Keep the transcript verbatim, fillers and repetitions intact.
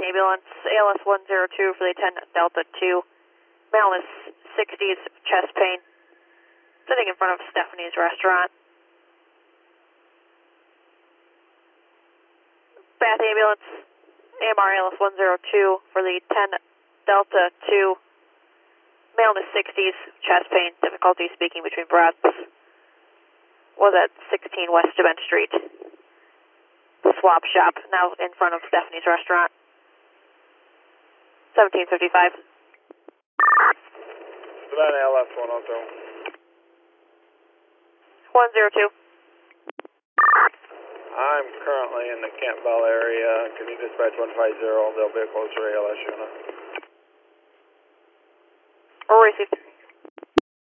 ambulance, A L S one zero two for the ten Delta two. Male is sixties, chest pain. Sitting in front of Stephanie's restaurant. Bath ambulance, A M R A L S one zero two for the ten Delta two. Male is sixties, chest pain, difficulty speaking between breaths. Was at sixteen West Dement Street. Swap shop, now in front of Stephanie's restaurant. seventeen fifty-five. Savannah A L S one oh two. one zero two. I'm currently in the Campbell area. Can you dispatch one five zero? There'll be a closer A L S unit. Or received.